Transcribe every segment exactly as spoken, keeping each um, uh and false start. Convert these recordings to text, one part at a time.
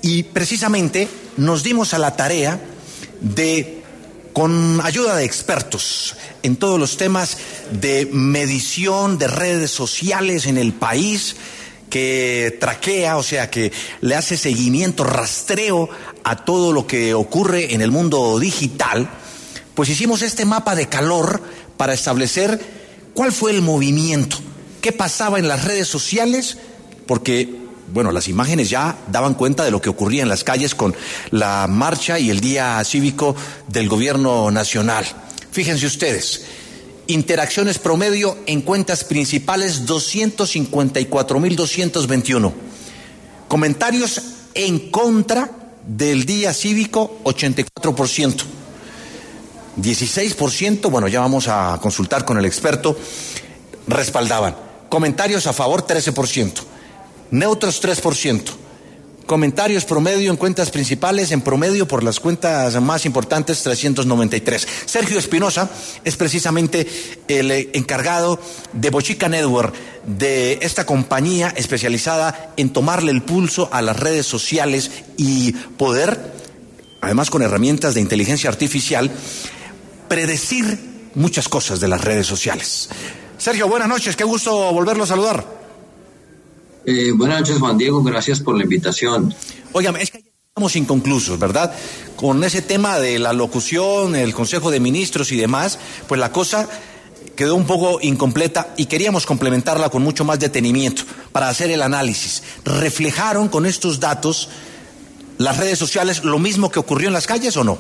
Y precisamente nos dimos a la tarea de, con ayuda de expertos en todos los temas de medición de redes sociales en el país, que traquea, o sea, que le hace seguimiento, rastreo a todo lo que ocurre en el mundo digital, pues hicimos este mapa de calor para establecer cuál fue el movimiento, qué pasaba en las redes sociales, porque, bueno, las imágenes ya daban cuenta de lo que ocurría en las calles con la marcha y el día cívico del gobierno nacional. Fíjense ustedes, interacciones promedio en cuentas principales doscientos cincuenta y cuatro mil doscientos veintiuno. Comentarios en contra del día cívico ochenta y cuatro por ciento. dieciséis por ciento, bueno, ya vamos a consultar con el experto, respaldaban. Comentarios a favor trece por ciento. Neutros tres por ciento. Comentarios promedio en cuentas principales, en promedio por las cuentas más importantes, trescientos noventa y tres. Sergio Espinosa es precisamente el encargado de Bochica Network, de esta compañía especializada en tomarle el pulso a las redes sociales y poder, además con herramientas de inteligencia artificial, predecir muchas cosas de las redes sociales. Sergio, buenas noches, qué gusto volverlo a saludar. Eh, buenas noches, Juan Diego, gracias por la invitación. Óigame, es que estamos inconclusos, ¿verdad? Con ese tema de la locución, el Consejo de Ministros y demás, pues la cosa quedó un poco incompleta y queríamos complementarla con mucho más detenimiento para hacer el análisis. ¿Reflejaron con estos datos las redes sociales lo mismo que ocurrió en las calles o no?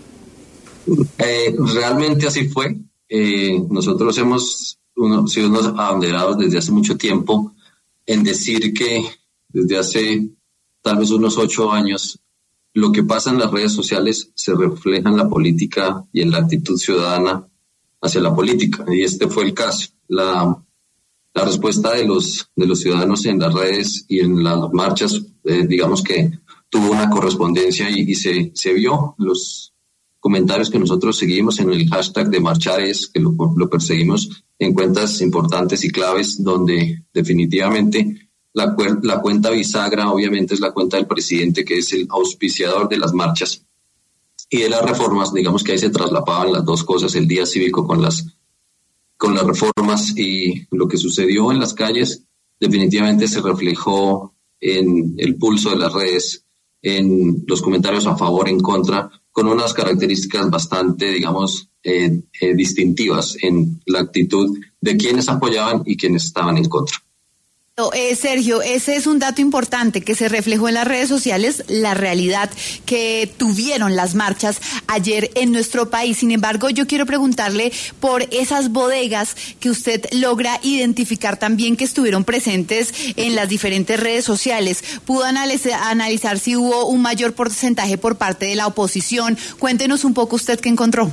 Eh, realmente así fue. Eh, nosotros hemos uno, sido unos abanderados desde hace mucho tiempo en decir que desde hace tal vez unos ocho años lo que pasa en las redes sociales se refleja en la política y en la actitud ciudadana hacia la política, y este fue el caso. La, la respuesta de los, de los ciudadanos en las redes y en las marchas, eh, digamos que tuvo una correspondencia y, y se, se vio los comentarios que nosotros seguimos en el hashtag de Marchares, que lo, lo perseguimos en cuentas importantes y claves, donde definitivamente la, la cuenta bisagra obviamente es la cuenta del presidente, que es el auspiciador de las marchas y de las reformas. Digamos que ahí se traslapaban las dos cosas, el día cívico con las, con las reformas, y lo que sucedió en las calles definitivamente se reflejó en el pulso de las redes, en los comentarios a favor, en contra, con unas características bastante, digamos, eh, eh, distintivas en la actitud de quienes apoyaban y quienes estaban en contra. Eh, Sergio, ese es un dato importante que se reflejó en las redes sociales, la realidad que tuvieron las marchas ayer en nuestro país. Sin embargo, yo quiero preguntarle por esas bodegas que usted logra identificar también, que estuvieron presentes en las diferentes redes sociales. ¿Pudo analizar, analizar si hubo un mayor porcentaje por parte de la oposición? Cuéntenos un poco usted qué encontró.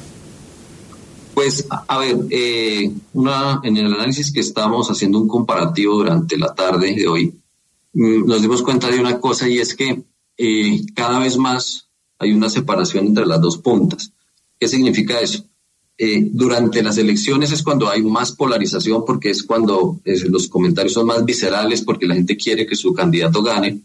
Pues, a ver, eh, una, en el análisis que estábamos haciendo un comparativo durante la tarde de hoy, nos dimos cuenta de una cosa, y es que eh, cada vez más hay una separación entre las dos puntas. ¿Qué significa eso? Eh, durante las elecciones es cuando hay más polarización, porque es cuando eh, los comentarios son más viscerales, porque la gente quiere que su candidato gane.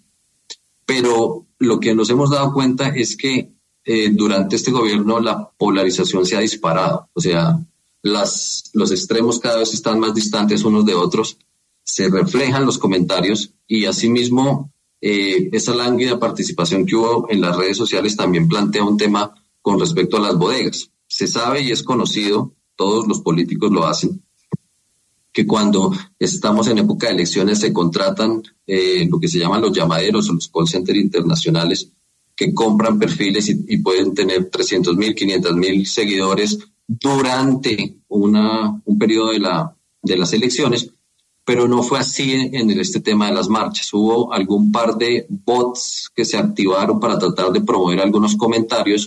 Pero lo que nos hemos dado cuenta es que Eh, durante este gobierno la polarización se ha disparado, o sea, las, los extremos cada vez están más distantes unos de otros, se reflejan los comentarios, y asimismo eh, esa lánguida participación que hubo en las redes sociales también plantea un tema con respecto a las bodegas. Se sabe y es conocido, todos los políticos lo hacen, que cuando estamos en época de elecciones se contratan eh, lo que se llaman los llamaderos o los call centers internacionales, que compran perfiles y, y pueden tener trescientos mil, quinientos mil seguidores durante una, un periodo de, la, de las elecciones, pero no fue así en, en este tema de las marchas. Hubo algún par de bots que se activaron para tratar de promover algunos comentarios,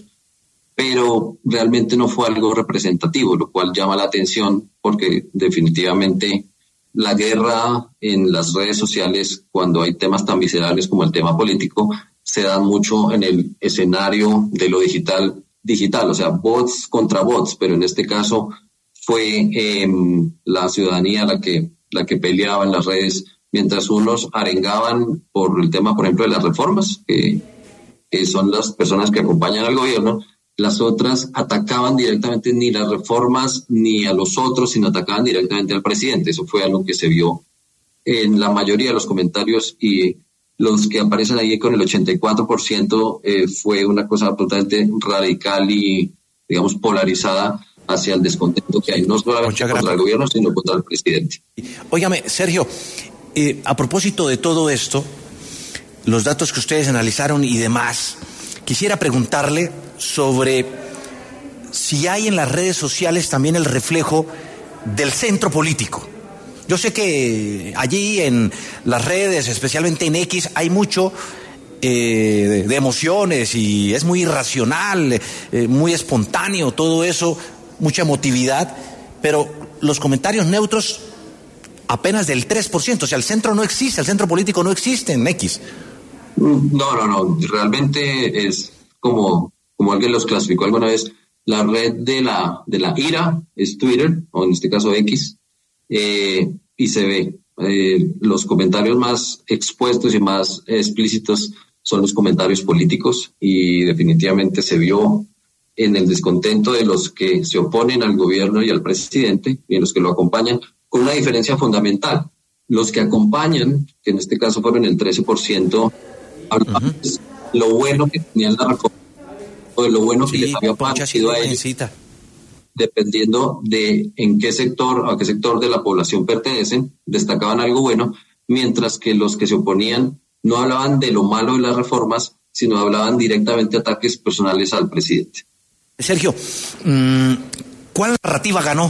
pero realmente no fue algo representativo, lo cual llama la atención, porque definitivamente la guerra en las redes sociales, cuando hay temas tan viscerales como el tema político, se dan mucho en el escenario de lo digital, digital, o sea, bots contra bots, pero en este caso fue eh, la ciudadanía la que, la que peleaba en las redes, mientras unos arengaban por el tema, por ejemplo, de las reformas, que que son las personas que acompañan al gobierno. Las otras atacaban directamente ni las reformas ni a los otros, sino atacaban directamente al presidente. Eso fue algo que se vio en la mayoría de los comentarios, y los que aparecen ahí con el ochenta y cuatro por ciento eh, fue una cosa absolutamente radical y, digamos, polarizada hacia el descontento que hay, no solamente contra el gobierno, sino contra el presidente. Óigame, Sergio, eh, a propósito de todo esto, los datos que ustedes analizaron y demás, quisiera preguntarle sobre si hay en las redes sociales también el reflejo del centro político. Yo sé que allí en las redes, especialmente en X, hay mucho eh, de emociones y es muy irracional, eh, muy espontáneo todo eso, mucha emotividad, pero los comentarios neutros apenas del tres por ciento, o sea, el centro no existe, el centro político no existe en X. No, no, no, realmente es como, como alguien los clasificó alguna vez, la red de la, de la ira es Twitter, o en este caso X, eh, y se ve. Eh, los comentarios más expuestos y más explícitos son los comentarios políticos, y definitivamente se vio en el descontento de los que se oponen al gobierno y al presidente y en los que lo acompañan, con una diferencia fundamental. Los que acompañan, que en este caso fueron el trece por ciento, hablaban uh-huh. de lo bueno que tenían la reforma, o de lo bueno sí, que les había parecido a ellos, dependiendo de en qué sector, a qué sector de la población pertenecen, destacaban algo bueno, mientras que los que se oponían no hablaban de lo malo de las reformas, sino hablaban directamente de ataques personales al presidente. Sergio, ¿cuál narrativa ganó?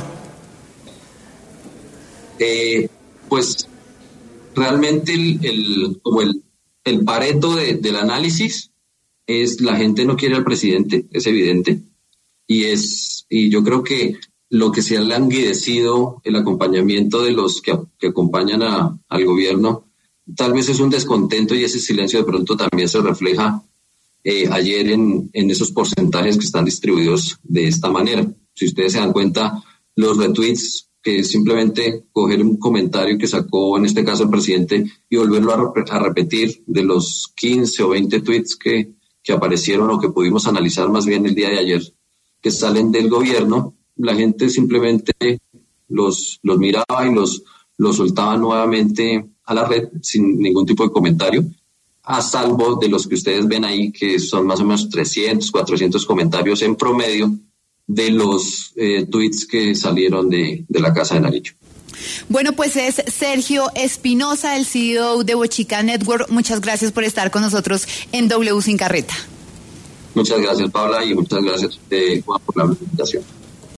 Eh, pues realmente el, el, como el, el pareto de, del análisis es la gente no quiere al presidente, es evidente, y es y yo creo que lo que se ha languidecido el acompañamiento de los que, que acompañan a, al gobierno tal vez es un descontento, y ese silencio de pronto también se refleja eh, ayer en, en esos porcentajes que están distribuidos de esta manera. Si ustedes se dan cuenta, los retweets, que es simplemente coger un comentario que sacó en este caso el presidente y volverlo a, rep- a repetir, de los quince o veinte tweets que, que aparecieron o que pudimos analizar más bien el día de ayer, que salen del gobierno, la gente simplemente los, los miraba y los, los soltaba nuevamente a la red sin ningún tipo de comentario, a salvo de los que ustedes ven ahí, que son más o menos trescientos, cuatrocientos comentarios en promedio de los eh, tweets que salieron de, de la Casa de Nariño. Bueno, pues es Sergio Espinosa, el C E O de Bochica Network. Muchas gracias por estar con nosotros en W Sin Carreta. Muchas gracias, Paula, y muchas gracias, eh, Juan, por la invitación.